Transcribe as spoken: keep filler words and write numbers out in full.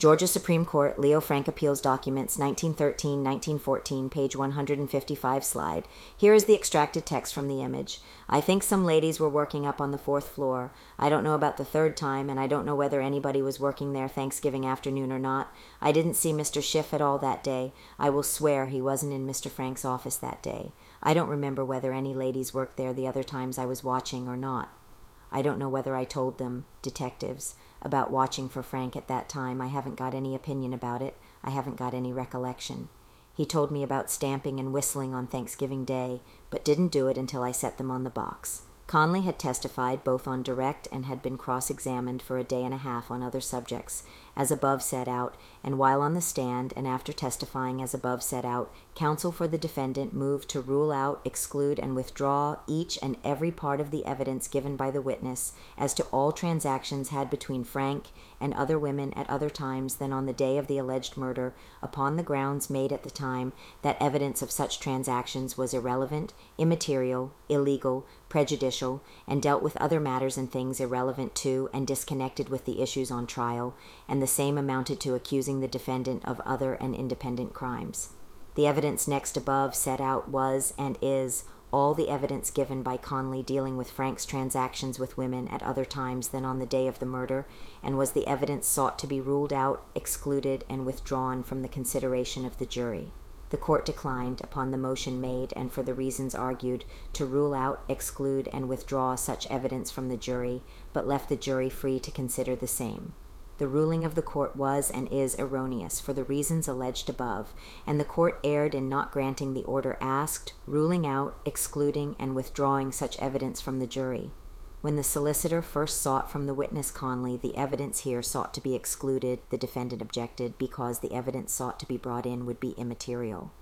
Georgia Supreme Court, Leo Frank Appeals Documents, nineteen thirteen, nineteen fourteen, page one hundred fifty-five slide. Here is the extracted text from the image. I think some ladies were working up on the fourth floor. I don't know about the third time, and I don't know whether anybody was working there Thanksgiving afternoon or not. I didn't see Mister Schiff at all that day. I will swear he wasn't in Mister Frank's office that day. I don't remember whether any ladies worked there the other times I was watching or not. I don't know whether I told them, detectives, about watching for Frank at that time. I haven't got any opinion about it. I haven't got any recollection. He told me about stamping and whistling on Thanksgiving Day, but didn't do it until I set them on the box. Conley had testified both on direct and had been cross-examined for a day and a half on other subjects, as above set out, and while on the stand and after testifying as above set out, counsel for the defendant moved to rule out, exclude, and withdraw each and every part of the evidence given by the witness as to all transactions had between Frank and other women at other times than on the day of the alleged murder, upon the grounds made at the time that evidence of such transactions was irrelevant, immaterial, illegal, prejudicial, and dealt with other matters and things irrelevant to and disconnected with the issues on trial, and the same amounted to accusing the defendant of other and independent crimes. The evidence next above set out was and is all the evidence given by Conley dealing with Frank's transactions with women at other times than on the day of the murder, and was the evidence sought to be ruled out, excluded, and withdrawn from the consideration of the jury. The court declined, upon the motion made and for the reasons argued, to rule out, exclude, and withdraw such evidence from the jury, but left the jury free to consider the same. The ruling of the court was and is erroneous for the reasons alleged above, and the court erred in not granting the order asked, ruling out, excluding, and withdrawing such evidence from the jury. When the solicitor first sought from the witness Conley the evidence here sought to be excluded, the defendant objected because the evidence sought to be brought in would be immaterial.